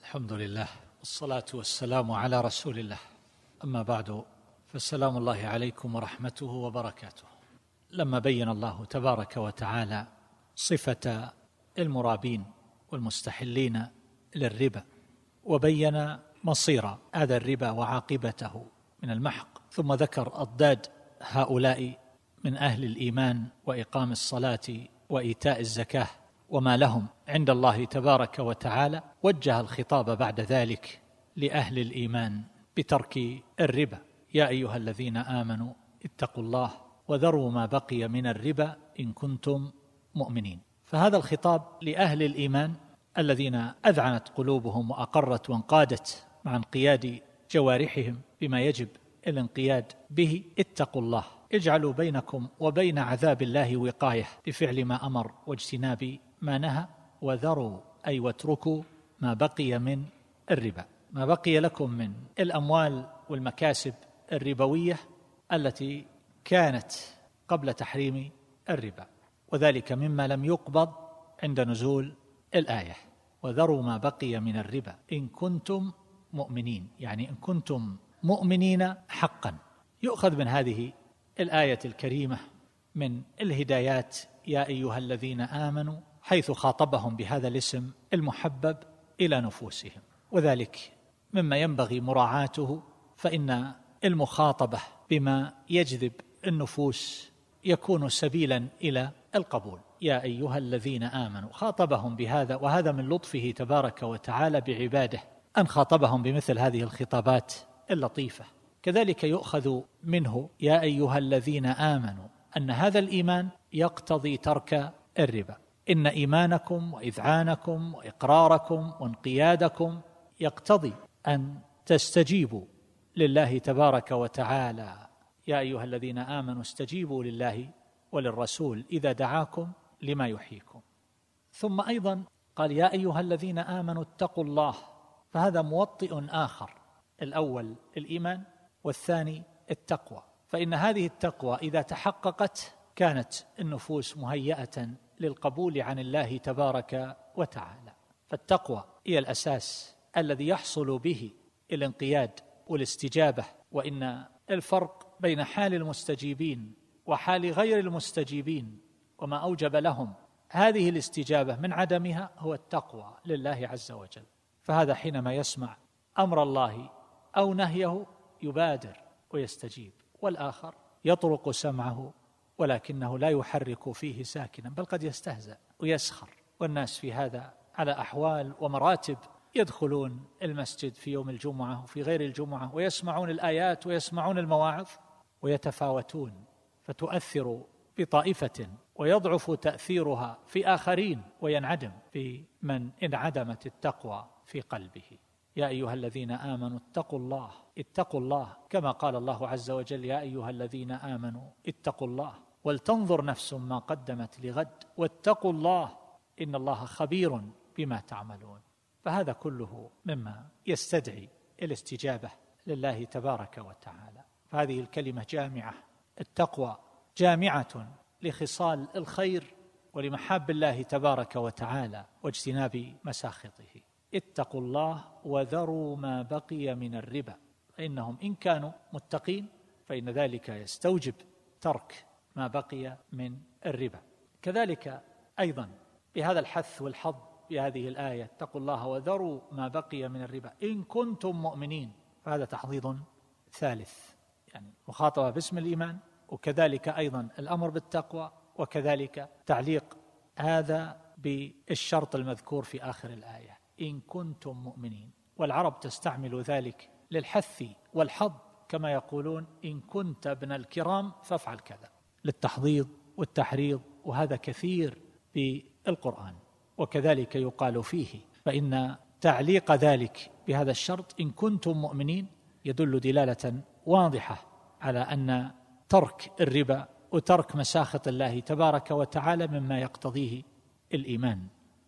الحمد لله والصلاة والسلام على رسول الله، أما بعد، فالسلام الله عليكم ورحمته وبركاته. لما بين الله تبارك وتعالى صفة المرابين والمستحلين للربا، وبين مصير هذا الربا وعاقبته من المحق، ثم ذكر أضداد هؤلاء من أهل الإيمان وإقام الصلاة وإيتاء الزكاة وما لهم عند الله تبارك وتعالى، وجه الخطاب بعد ذلك لأهل الإيمان بترك الربا: يا أيها الذين آمنوا اتقوا الله وذروا ما بقي من الربا إن كنتم مؤمنين. فهذا الخطاب لأهل الإيمان الذين أذعنت قلوبهم وأقرت وانقادت مع انقياد جوارحهم بما يجب الانقياد به. اتقوا الله، اجعلوا بينكم وبين عذاب الله وقاية بفعل ما أمر واجتناب ما نهى، وذروا أي واتركوا ما بقي من الربا، ما بقي لكم من الأموال والمكاسب الربوية التي كانت قبل تحريم الربا، وذلك مما لم يقبض عند نزول الآية: وذروا ما بقي من الربا إن كنتم مؤمنين، يعني إن كنتم مؤمنين حقا. يؤخذ من هذه الآية الكريمة من الهدايات يا أيها الذين آمنوا، حيث خاطبهم بهذا الاسم المحبب إلى نفوسهم، وذلك مما ينبغي مراعاته، فإن المخاطبة بما يجذب النفوس يكون سبيلا إلى القبول. يا أيها الذين آمنوا، خاطبهم بهذا، وهذا من لطفه تبارك وتعالى بعباده أن خاطبهم بمثل هذه الخطابات اللطيفة. كذلك يؤخذ منه يا أيها الذين آمنوا أن هذا الإيمان يقتضي ترك الربا، إن إيمانكم وإذعانكم وإقراركم وانقيادكم يقتضي أن تستجيبوا لله تبارك وتعالى. يا أيها الذين آمنوا استجيبوا لله وللرسول إذا دعاكم لما يحييكم. ثم أيضا قال يا أيها الذين آمنوا اتقوا الله، فهذا موطئ آخر: الأول الإيمان والثاني التقوى. فإن هذه التقوى إذا تحققت كانت النفوس مهيئة للقبول عن الله تبارك وتعالى. فالتقوى هي الأساس الذي يحصل به الانقياد والاستجابة. وإن الفرق بين حال المستجيبين وحال غير المستجيبين وما أوجب لهم هذه الاستجابة من عدمها هو التقوى لله عز وجل. فهذا حينما يسمع أمر الله أو نهيه يبادر ويستجيب، والآخر يطرق سمعه ولكنه لا يحرك فيه ساكنا، بل قد يستهزأ ويسخر. والناس في هذا على أحوال ومراتب، يدخلون المسجد في يوم الجمعة وفي غير الجمعة ويسمعون الآيات ويسمعون المواعظ ويتفاوتون، فتؤثر بطائفة ويضعف تأثيرها في آخرين، وينعدم في من انعدمت التقوى في قلبه. يا أيها الذين آمنوا اتقوا الله، اتقوا الله كما قال الله عز وجل: يا أيها الذين آمنوا اتقوا الله ولتنظر نفس ما قدمت لغد واتقوا الله إن الله خبير بما تعملون. فهذا كله مما يستدعي الاستجابة لله تبارك وتعالى. فهذه الكلمة جامعة، التقوى جامعة لخصال الخير ولمحاب الله تبارك وتعالى واجتناب مساخطه. اتقوا الله وذروا ما بقي من الربا، فإنهم إن كانوا متقين فإن ذلك يستوجب ترك ما بقي من الربا. كذلك أيضا بهذا الحث والحظ بهذه الآية: اتقوا الله وذروا ما بقي من الربا إن كنتم مؤمنين، فهذا تحضيض ثالث، يعني مخاطبة باسم الإيمان، وكذلك أيضا الأمر بالتقوى، وكذلك تعليق هذا بالشرط المذكور في آخر الآية: إن كنتم مؤمنين. والعرب تستعمل ذلك للحث والحظ، كما يقولون: إن كنت ابن الكرام فافعل كذا، للتحضيض والتحريض، وهذا كثير بالقرآن. وكذلك يقال فيه، فإن تعليق ذلك بهذا الشرط إن كنتم مؤمنين يدل دلالة واضحة على أن ترك الربا وترك مساخط الله تبارك وتعالى مما يقتضيه الإيمان.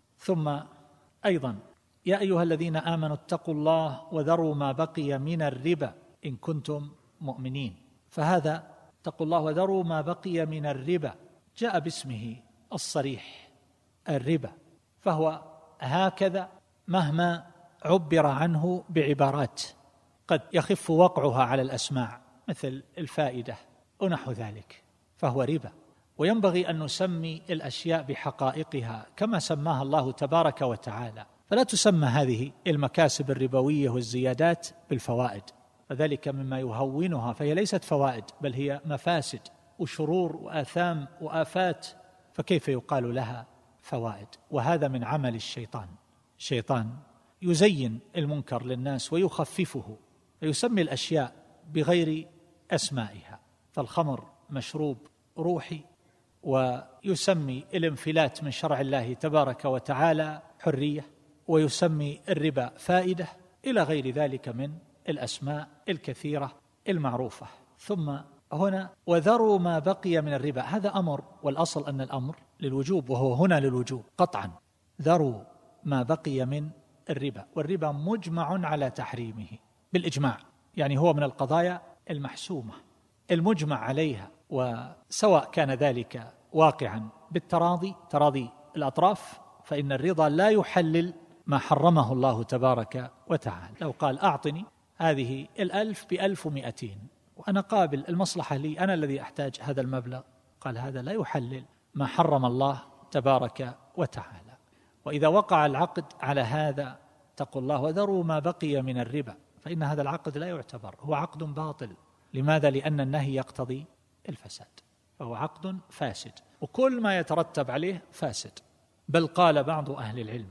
ثم أيضا يا أيها الذين آمنوا اتقوا الله وذروا ما بقي من الربا إن كنتم مؤمنين. فهذا اتقوا الله وذروا ما بقي من الربا جاء باسمه الصريح الربا، فهو هكذا مهما عبر عنه بعبارات قد يخف وقعها على الأسماع مثل الفائدة ونحو ذلك، فهو ربا. وينبغي أن نسمي الأشياء بحقائقها كما سماها الله تبارك وتعالى، فلا تسمى هذه المكاسب الربوية والزيادات بالفوائد، فذلك مما يهونها، فهي ليست فوائد بل هي مفاسد وشرور وآثام وآفات، فكيف يقال لها فوائد؟ وهذا من عمل الشيطان يزين المنكر للناس ويخففه، فيسمي الأشياء بغير أسمائها. فالخمر مشروب روحي، ويسمي الانفلات من شرع الله تبارك وتعالى حرية، ويسمي الربا فائدة، إلى غير ذلك من الأسماء الكثيرة المعروفة. ثم هنا وذروا ما بقي من الربا، هذا أمر، والأصل أن الأمر للوجوب، وهو هنا للوجوب قطعا. ذروا ما بقي من الربا، والربا مجمع على تحريمه بالإجماع، يعني هو من القضايا المحسومة المجمع عليها، وسواء كان ذلك واقعا بالتراضي، تراضي الأطراف، فإن الرضا لا يحلل ما حرمه الله تبارك وتعالى. لو قال أعطني هذه 1000 ب1200 وأنا قابل، المصلحة لي، أنا الذي أحتاج هذا المبلغ، قال هذا لا يحلل ما حرم الله تبارك وتعالى. وإذا وقع العقد على هذا تقول الله وذروا ما بقي من الربا، فإن هذا العقد لا يعتبر، هو عقد باطل. لماذا؟ لأن النهي يقتضي الفساد، فهو عقد فاسد، وكل ما يترتب عليه فاسد. بل قال بعض أهل العلم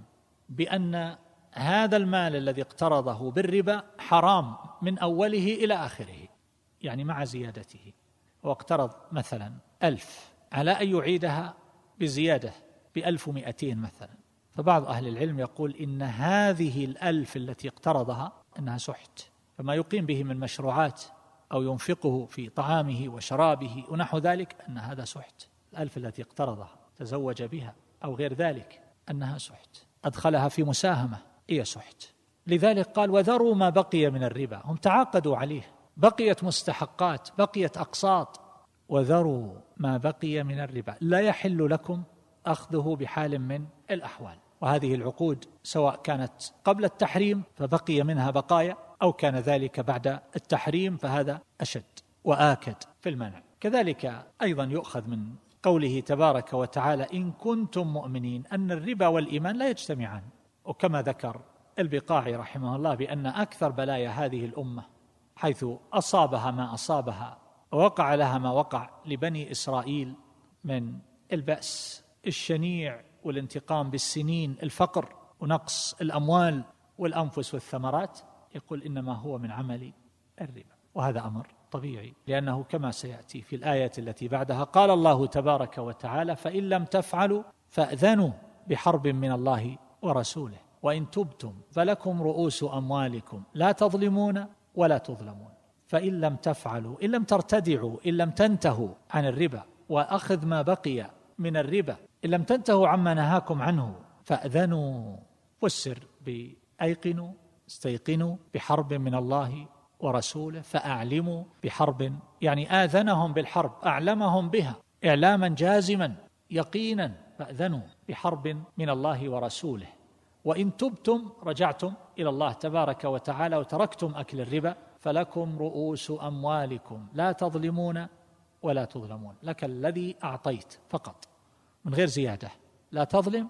بأن هذا المال الذي اقترضه بالربا حرام من أوله إلى آخره، يعني مع زيادته. واقترض مثلا 1000 على أن يعيدها بزيادة ب1200 مثلا، فبعض أهل العلم يقول إن هذه 1000 التي اقترضها أنها سحت، فما يقيم به من مشروعات أو ينفقه في طعامه وشرابه ونحو ذلك أن هذا سحت. 1000 التي اقترضها تزوج بها أو غير ذلك أنها سحت، أدخلها في مساهمة هي سحت. لذلك قال وذروا ما بقي من الربا، هم تعاقدوا عليه، بقيت مستحقات، بقيت أقساط، وذروا ما بقي من الربا لا يحل لكم أخذه بحال من الأحوال. وهذه العقود سواء كانت قبل التحريم فبقي منها بقايا، أو كان ذلك بعد التحريم فهذا أشد وآكد في المنع. كذلك أيضا يؤخذ من قوله تبارك وتعالى إن كنتم مؤمنين أن الربا والإيمان لا يجتمعان. وكما ذكر البقاعي رحمه الله بأن أكثر بلايا هذه الأمة حيث أصابها ما أصابها ووقع لها ما وقع لبني إسرائيل من البأس الشنيع والانتقام بالسنين، الفقر ونقص الأموال والأنفس والثمرات، يقول إنما هو من عمل الربا. وهذا أمر طبيعي، لأنه كما سيأتي في الآية التي بعدها قال الله تبارك وتعالى فإن لم تفعلوا فأذنوا بحرب من الله ورسوله وإن تبتم فلكم رؤوس أموالكم لا تظلمون ولا تظلمون. فإن لم تفعلوا، إن لم ترتدعوا، إن لم تنتهوا عن الربا وأخذ ما بقي من الربا، إن لم تنتهوا عما نهاكم عنه فأذنوا، فسر بأيقنوا، استيقنوا بحرب من الله ورسوله، فأعلموا بحرب، يعني آذنهم بالحرب، أعلمهم بها إعلاما جازما يقينا، فأذنوا بحرب من الله ورسوله. وإن تبتم، رجعتم إلى الله تبارك وتعالى وتركتم أكل الربا، فلكم رؤوس أموالكم لا تظلمون ولا تظلمون، لك الذي أعطيت فقط من غير زيادة، لا تظلم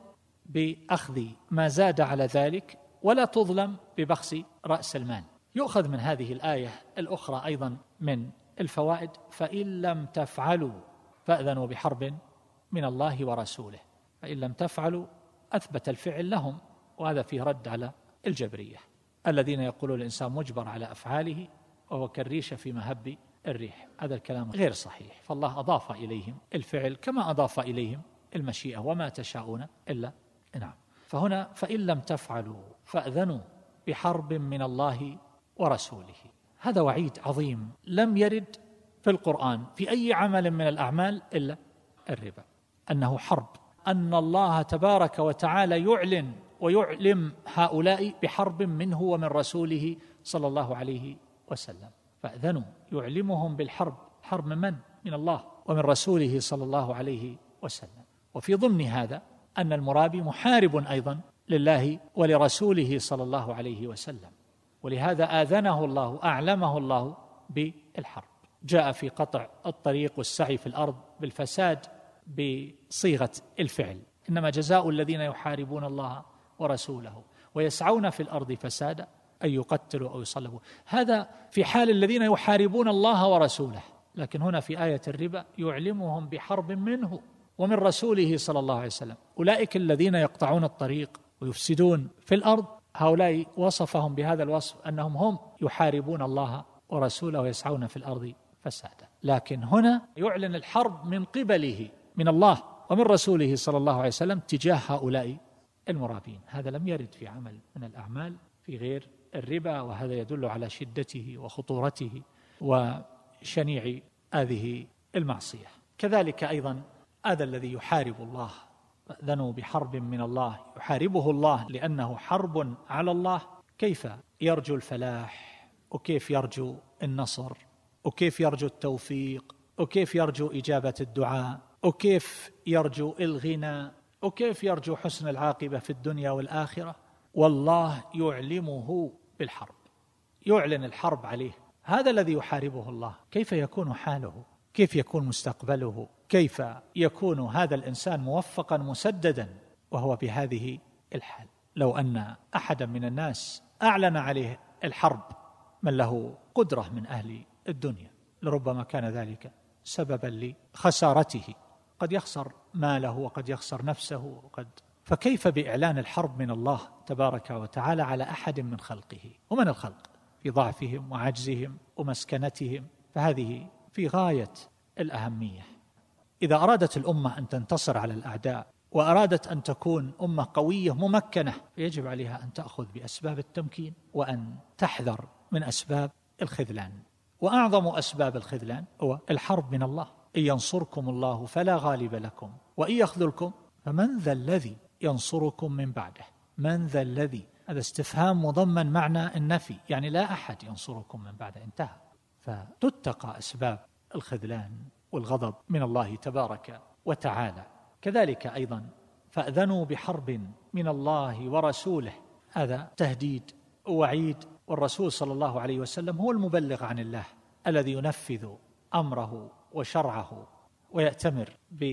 بأخذ ما زاد على ذلك ولا تظلم ببخس رأس المال. يؤخذ من هذه الآية الأخرى أيضا من الفوائد فإن لم تفعلوا فأذنوا بحرب من الله ورسوله. فإن لم تفعلوا أثبت الفعل لهم، وهذا فيه رد على الجبرية الذين يقولون الإنسان مجبر على أفعاله وهو كالريشة في مهب الريح. هذا الكلام غير صحيح، فالله أضاف إليهم الفعل كما أضاف إليهم المشيئة وما تشاءون إلا نعم. فهنا فإن لم تفعلوا فأذنوا بحرب من الله ورسوله، هذا وعيد عظيم لم يرد في القرآن في أي عمل من الأعمال إلا الربا، أنه حرب، أن الله تبارك وتعالى يعلن ويعلم هؤلاء بحرب منه ومن رسوله صلى الله عليه وسلم. فأذنوا يعلمهم بالحرب، حرب من الله ومن رسوله صلى الله عليه وسلم. وفي ضمن هذا أن المرابي محارب أيضا لله ولرسوله صلى الله عليه وسلم، ولهذا آذنه الله، أعلمه الله بالحرب. جاء في قطع الطريق والسعي في الأرض بالفساد بصيغة الفعل، إنما جزاء الذين يحاربون الله ورسوله ويسعون في الأرض فسادا أن يقتلوا أو يصلبوا. هذا في حال الذين يحاربون الله ورسوله، لكن هنا في آية الربا يعلمهم بحرب منه ومن رسوله صلى الله عليه وسلم. أولئك الذين يقطعون الطريق ويفسدون في الأرض، هؤلاء وصفهم بهذا الوصف أنهم هم يحاربون الله ورسوله ويسعون في الأرض فسادا. لكن هنا يعلن الحرب من قبله، من الله ومن رسوله صلى الله عليه وسلم تجاه هؤلاء المرابين. هذا لم يرد في عمل من الأعمال في غير الربا، وهذا يدل على شدته وخطورته وشنيع هذه المعصية. كذلك أيضا هذا الذي يحارب الله، فأذنوا بحرب من الله، يحاربه الله لأنه حرب على الله. كيف يرجو الفلاح، وكيف يرجو النصر، وكيف يرجو التوفيق، وكيف يرجو إجابة الدعاء، وكيف يرجو الغنى، وكيف يرجو حسن العاقبة في الدنيا والآخرة؟ والله يعلمه بالحرب، يعلن الحرب عليه. هذا الذي يحاربه الله كيف يكون حاله؟ كيف يكون مستقبله؟ كيف يكون هذا الإنسان موفقا مسددا وهو بهذه الحال؟ لو أن أحدا من الناس أعلن عليه الحرب من له قدرة من أهل الدنيا، لربما كان ذلك سببا لخسارته، قد يخسر ماله وقد يخسر نفسه فكيف بإعلان الحرب من الله تبارك وتعالى على أحد من خلقه؟ ومن الخلق في ضعفهم وعجزهم ومسكنتهم، فهذه في غاية الأهمية. إذا أرادت الأمة أن تنتصر على الأعداء وأرادت أن تكون أمة قوية ممكنة، فيجب عليها أن تأخذ بأسباب التمكين وأن تحذر من أسباب الخذلان. وأعظم أسباب الخذلان هو الحرب من الله. إن ينصركم الله فلا غالب لكم وإن يخذلكم فمن ذا الذي ينصركم من بعده. من ذا الذي، هذا استفهام مضمن معنى النفي، يعني لا أحد ينصركم من بعده، انتهى. فتتقى أسباب الخذلان والغضب من الله تبارك وتعالى. كذلك أيضا فأذنوا بحرب من الله ورسوله، هذا تهديد ووعيد، والرسول صلى الله عليه وسلم هو المبلغ عن الله الذي ينفذ أمره وشرعه ويأتمر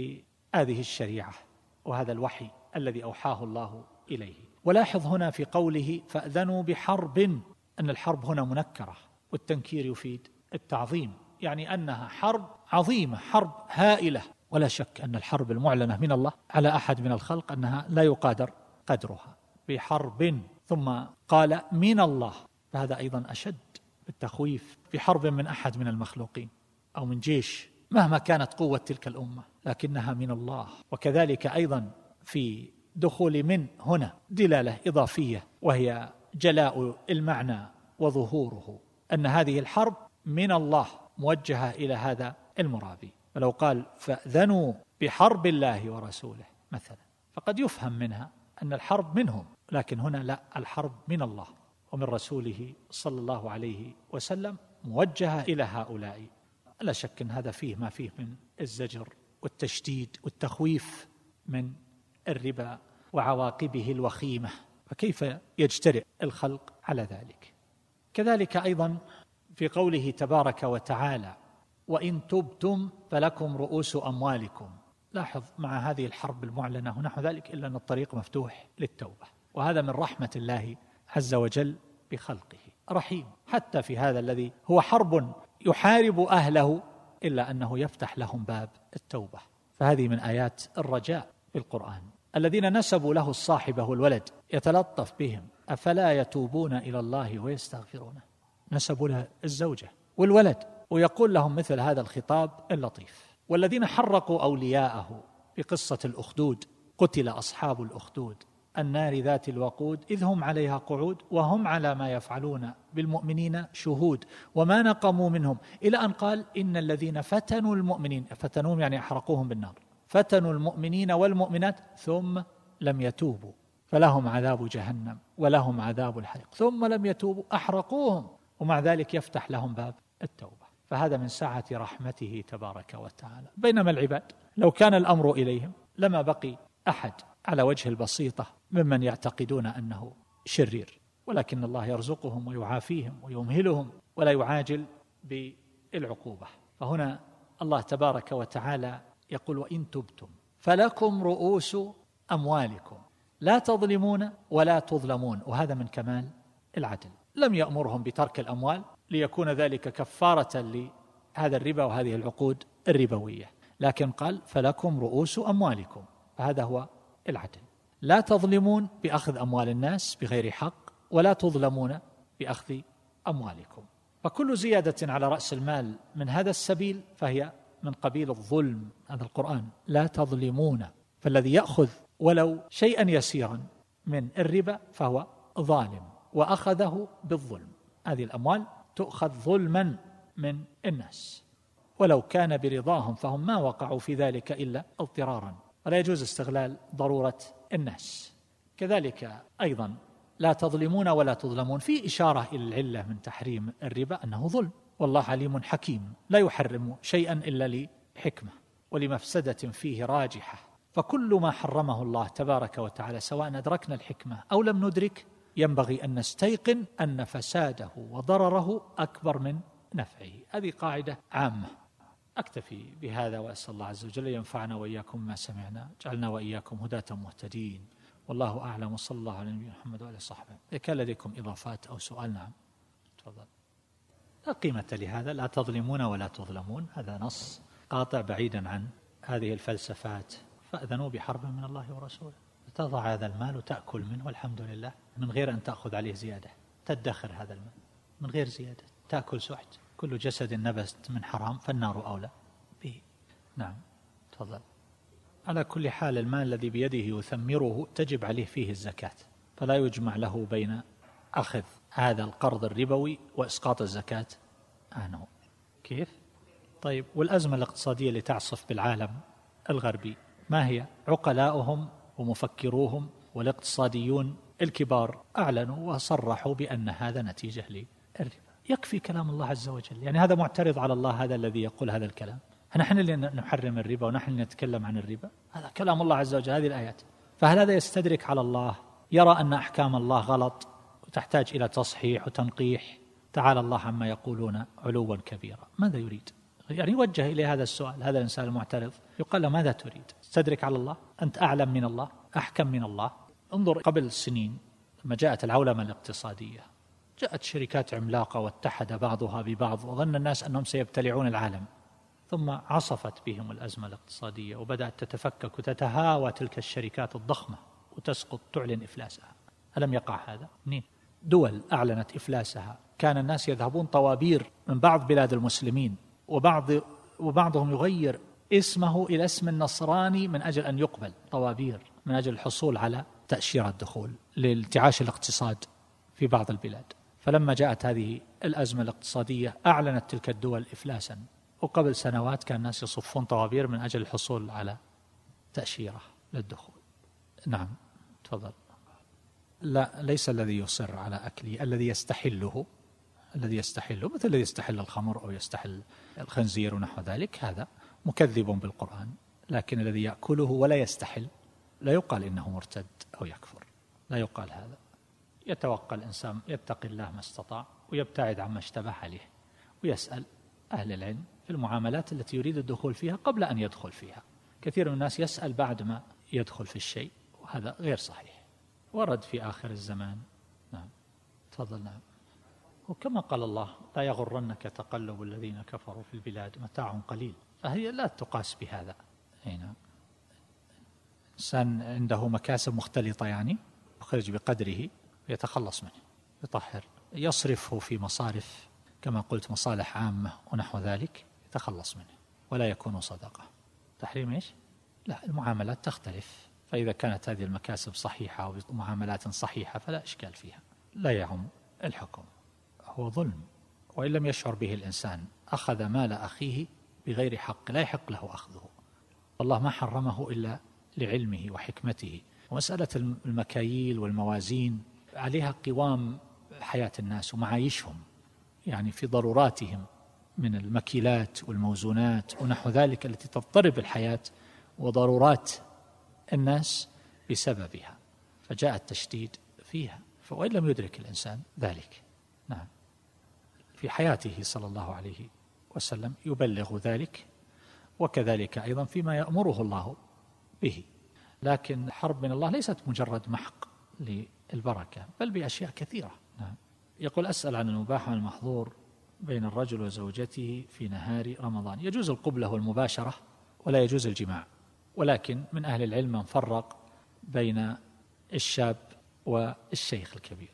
بهذه الشريعة وهذا الوحي الذي أوحاه الله إليه. ولاحظ هنا في قوله فأذنوا بحرب أن الحرب هنا منكرة، والتنكير يفيد التعظيم، يعني أنها حرب عظيمة، حرب هائلة. ولا شك أن الحرب المعلنة من الله على أحد من الخلق أنها لا يقادر قدرها. بحرب ثم قال من الله، فهذا أيضا أشد بالتخويف. بحرب من أحد من المخلوقين أو من جيش مهما كانت قوة تلك الأمة، لكنها من الله. وكذلك أيضا في دخول من هنا دلالة إضافية، وهي جلاء المعنى وظهوره، أن هذه الحرب من الله موجهة إلى هذا المرابي. فلو قال فأذنوا بحرب الله ورسوله مثلا، فقد يفهم منها أن الحرب منهم، لكن هنا لا، الحرب من الله ومن رسوله صلى الله عليه وسلم موجهة إلى هؤلاء. لا شك أن هذا فيه ما فيه من الزجر والتشديد والتخويف من الربا وعواقبه الوخيمة، فكيف يجترئ الخلق على ذلك؟ كذلك أيضا في قوله تبارك وتعالى وإن تبتم فلكم رؤوس أموالكم. لاحظ مع هذه الحرب المعلنة ونحو ذلك إلا أن الطريق مفتوح للتوبة، وهذا من رحمة الله عز وجل بخلقه، رحيم حتى في هذا الذي هو حرب يحارب أهله، إلا أنه يفتح لهم باب التوبة. فهذه من آيات الرجاء في القرآن. الذين نسبوا له الصاحبة والولد يتلطف بهم، أفلا يتوبون إلى الله ويستغفرونه. نسبوا له الزوجة والولد ويقول لهم مثل هذا الخطاب اللطيف. والذين حرقوا أولياءه في قصة الأخدود، قتل أصحاب الأخدود النار ذات الوقود إذ هم عليها قعود وهم على ما يفعلون بالمؤمنين شهود وما نقموا منهم، إلى أن قال إن الذين فتنوا المؤمنين، فتنوهم يعني أحرقوهم بالنار، فتنوا المؤمنين والمؤمنات ثم لم يتوبوا فلهم عذاب جهنم ولهم عذاب الحريق، ثم لم يتوبوا أحرقوهم، ومع ذلك يفتح لهم باب التوبة. فهذا من سعة رحمته تبارك وتعالى. بينما العباد لو كان الأمر إليهم لما بقي أحد على وجه البسيطة ممن يعتقدون أنه شرير، ولكن الله يرزقهم ويعافيهم ويمهلهم ولا يعاجل بالعقوبة. فهنا الله تبارك وتعالى يقول: وإن تبتم فلكم رؤوس أموالكم لا تظلمون ولا تظلمون. وهذا من كمال العدل. لم يأمرهم بترك الأموال ليكون ذلك كفارة لهذا الربا وهذه العقود الربوية، لكن قال: فلكم رؤوس أموالكم. فهذا هو العدل. لا تظلمون بأخذ أموال الناس بغير حق، ولا تظلمون بأخذ أموالكم. فكل زيادة على رأس المال من هذا السبيل فهي من قبيل الظلم. هذا القرآن: لا تظلمون. فالذي يأخذ ولو شيئا يسيرا من الربا فهو ظالم وأخذه بالظلم. هذه الأموال تؤخذ ظلما من الناس، ولو كان برضاهم فهم ما وقعوا في ذلك إلا اضطرارا، ولا يجوز استغلال ضرورة الناس. كذلك أيضا لا تظلمون ولا تظلمون، في إشارة إلى العلة من تحريم الربا أنه ظلم، والله عليم حكيم لا يحرم شيئا إلا لحكمة ولمفسدة فيه راجحة. فكل ما حرمه الله تبارك وتعالى سواء أدركنا الحكمة أو لم ندرك ينبغي أن نستيقن أن فساده وضرره أكبر من نفعه. هذه قاعدة عامة. أكتفي بهذا وأسأل الله عز وجل ينفعنا وإياكم ما سمعنا، جعلنا وإياكم هداة مهتدين، والله أعلم. وصلى الله على نبينا محمد وعلى صحبه. إذا كان لديكم إضافات أو سؤال. نعم تفضل. لا قيمة لهذا، لا تظلمون ولا تظلمون، هذا نص قاطع بعيدا عن هذه الفلسفات. فأذنوا بحرب من الله ورسوله. تضع هذا المال وتأكل منه والحمد لله من غير أن تأخذ عليه زيادة، تدخر هذا المال من غير زيادة، تأكل سحت. كل جسد نبت من حرام فالنار أولى به. نعم تفضل. على كل حال المال الذي بيده يثمره تجب عليه فيه الزكاة، فلا يجمع له بين أخذ هذا القرض الربوي وإسقاط الزكاة عنه. كيف؟ طيب، والأزمة الاقتصادية اللي تعصف بالعالم الغربي ما هي؟ عقلاؤهم ومفكروهم والاقتصاديون الكبار أعلنوا وصرحوا بأن هذا نتيجة للربا. يكفي كلام الله عز وجل. يعني هذا معترض على الله، هذا الذي يقول هذا الكلام. نحن اللي نحرم الربا ونحن اللي نتكلم عن الربا؟ هذا كلام الله عز وجل، هذه الآيات. فهل هذا يستدرك على الله؟ يرى أن أحكام الله غلط وتحتاج إلى تصحيح وتنقيح؟ تعالى الله عما يقولون علوا كبيرا. ماذا يريد؟ يعني يوجه إلى هذا السؤال، هذا الإنسان المعترض يقال له: ماذا تريد؟ تستدرك على الله؟ أنت أعلم من الله؟ أحكم من الله؟ انظر قبل سنين لما جاءت العولمة الاقتصادية، جاءت شركات عملاقة واتحد بعضها ببعض وظن الناس أنهم سيبتلعون العالم، ثم عصفت بهم الأزمة الاقتصادية وبدأت تتفكك وتتهاوى تلك الشركات الضخمة وتسقط، تعلن إفلاسها. ألم يقع هذا؟ منين؟ دول أعلنت إفلاسها، كان الناس يذهبون طوابير من بعض بلاد المسلمين، وبعضهم يغير اسمه إلى اسم النصراني من أجل أن يقبل، طوابير من أجل الحصول على تأشيرة الدخول لالتعاش الاقتصاد في بعض البلاد. فلما جاءت هذه الأزمة الاقتصادية أعلنت تلك الدول إفلاسا، وقبل سنوات كان الناس يصفون طوابير من أجل الحصول على تأشيرة للدخول. نعم تفضل. لا، ليس الذي يصر على أكله، الذي يستحله مثل الذي يستحل الخمر أو يستحل الخنزير ونحو ذلك، هذا مكذب بالقرآن. لكن الذي يأكله ولا يستحل لا يقال إنه مرتد أو يكفر، لا يقال هذا. يتوقع الإنسان، يتقي الله ما استطاع ويبتعد عما اشتبه عليه، ويسأل أهل العلم في المعاملات التي يريد الدخول فيها قبل أن يدخل فيها. كثير من الناس يسأل بعد ما يدخل في الشيء، وهذا غير صحيح، ورد في آخر الزمان. نعم تفضل. نعم. وكما قال الله: لا يغرنك تقلب الذين كفروا في البلاد متاع قليل، فهي لا تقاس بهذا. هنا إنسان عنده مكاسب مختلطة، يعني يخرج بقدره يتخلص منه، يطهر، يصرفه في مصارف كما قلت مصالح عامة ونحو ذلك، يتخلص منه ولا يكون صدقة. تحريم إيش؟ لا، المعاملات تختلف، فإذا كانت هذه المكاسب صحيحة ومعاملات صحيحة فلا إشكال فيها، لا يعم الحكم. هو ظلم، وإن لم يشعر به الإنسان أخذ مال أخيه بغير حق لا يحق له أخذه. الله ما حرمه إلا لعلمه وحكمته. ومسألة المكاييل والموازين عليها قوام حياة الناس ومعايشهم، يعني في ضروراتهم من المكيلات والموزونات ونحو ذلك التي تضطرب الحياة وضرورات الناس، بسببها، فجاء التشديد فيها، وإن لم يدرك الإنسان ذلك. نعم، في حياته صلى الله عليه وسلم يبلغ ذلك، وكذلك أيضا فيما يأمره الله به. لكن الحرب من الله ليست مجرد محق للبركة، بل بأشياء كثيرة. نعم. يقول: أسأل عن المباح والمحظور بين الرجل وزوجته في نهار رمضان. يجوز القبلة والمباشرة ولا يجوز الجماع، ولكن من أهل العلم من فرق بين الشاب والشيخ الكبير،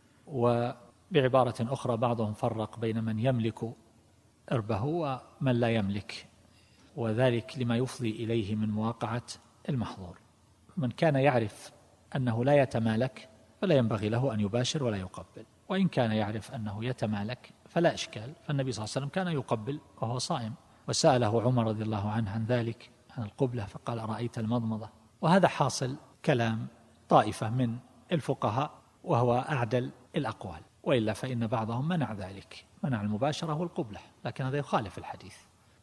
وبعبارة أخرى بعضهم فرق بين من يملك إربه ومن لا يملك، وذلك لما يفضي إليه من مواقعة المحظور. من كان يعرف أنه لا يتمالك فلا ينبغي له أن يباشر ولا يقبل، وإن كان يعرف أنه يتمالك فلا إشكال، فالنبي صلى الله عليه وسلم كان يقبل وهو صائم، وسأله عمر رضي الله عنه عن ذلك، عن القبلة، فقال: أرأيت المضمضة؟ وهذا حاصل كلام طائفة من الفقهاء وهو أعدل الأقوال، وإلا فإن بعضهم منع ذلك، منع المباشرة والقبلة، لكن هذا يخالف الحديث.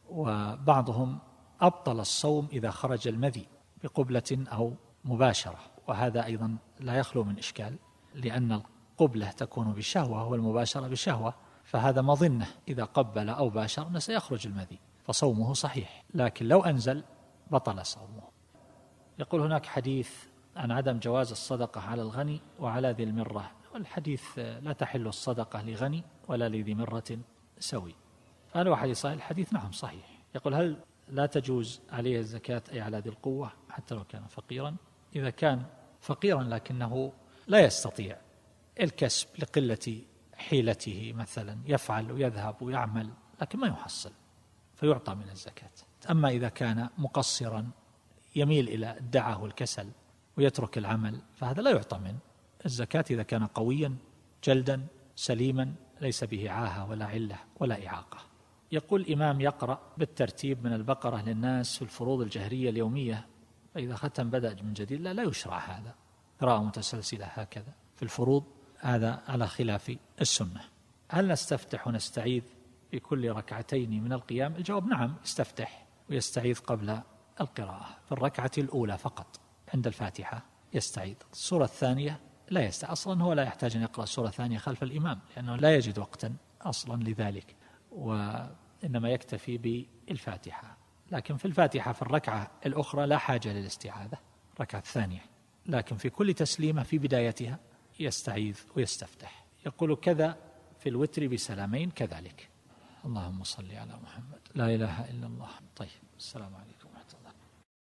وبعضهم أبطل الصوم إذا خرج المذي بقبلة أو مباشرة، وهذا أيضا لا يخلو من إشكال، لأن القبلة تكون بشهوة والمباشرة بشهوة، فهذا مظنة إذا قبل أو باشر سيخرج المذي، فصومه صحيح، لكن لو أنزل بطل صومه. يقول: هناك حديث عن عدم جواز الصدقة على الغني وعلى ذي المرة، والحديث لا تحل الصدقة لغني ولا لذي مرة سوي. هل هو حديث صحيح؟ الحديث نعم صحيح. يقول: هل لا تجوز عليه الزكاة أي على ذي القوة حتى لو كان فقيرا؟ إذا كان فقيرا لكنه لا يستطيع الكسب لقلة حيلته، مثلا يفعل ويذهب ويعمل لكن ما يحصل، فيعطى من الزكاة. أما إذا كان مقصرا يميل إلى الدعة والكسل ويترك العمل، فهذا لا يعطى من الزكاة إذا كان قويا جلدا سليما ليس به عاهة ولا علة ولا إعاقة. يقول: الإمام يقرأ بالترتيب من البقرة للناس في الفروض الجهرية اليومية، فإذا ختم بدأ من جديد. لا يشرع هذا، قراءة متسلسلة هكذا في الفروض، هذا على خلاف السنة. هل نستفتح ونستعيذ في كل ركعتين من القيام؟ الجواب: نعم، يستفتح ويستعيذ قبل القراءة في الركعة الأولى فقط، عند الفاتحة يستعيذ. السورة الثانية لا يستعيذ أصلا، هو لا يحتاج أن يقرأ السورة الثانية خلف الإمام، لأنه لا يجد وقتا أصلا لذلك، وإنما يكتفي بالفاتحة. لكن في الفاتحة في الركعة الأخرى لا حاجة للاستعاذة، الركعة الثانية، لكن في كل تسليمة في بدايتها يستعيذ ويستفتح. يقول: كذا في الوتر بسلامين كذلك. اللهم صل على محمد. لا إله إلا الله. طيب، السلام عليكم.